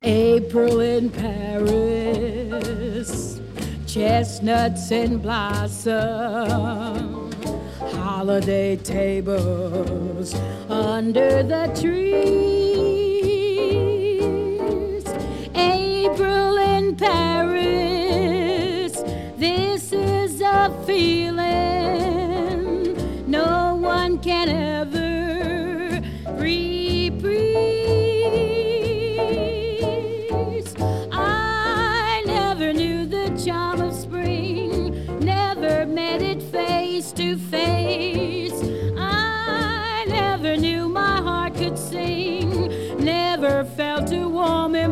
April in Paris, chestnuts in blossom, holiday tables under the trees. April in Paris, this is a feeling no one can ever reprise. I never knew the charm of spring, never met it face to face. I never knew my heart could sing, never felt a warm